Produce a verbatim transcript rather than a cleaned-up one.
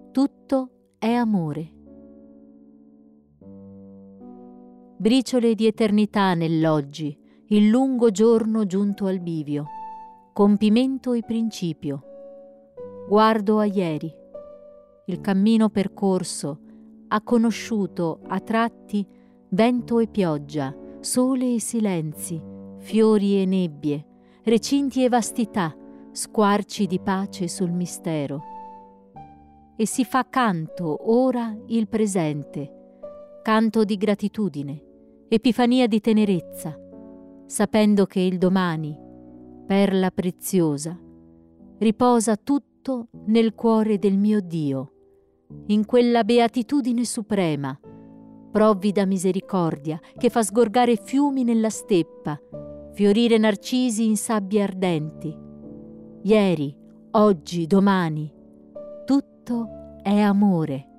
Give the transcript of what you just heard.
Tutto è amore. Briciole di eternità nell'oggi, il lungo giorno giunto al bivio, compimento e principio. Guardo a ieri. Il cammino percorso ha conosciuto a tratti vento e pioggia, sole e silenzi, fiori e nebbie, recinti e vastità, squarci di pace sul mistero. E si fa canto ora il presente, canto di gratitudine, epifania di tenerezza, sapendo che il domani, perla preziosa, riposa tutto nel cuore del mio Dio, in quella beatitudine suprema, provvida misericordia che fa sgorgare fiumi nella steppa, fiorire narcisi in sabbie ardenti. Ieri, oggi, domani, tutto è amore.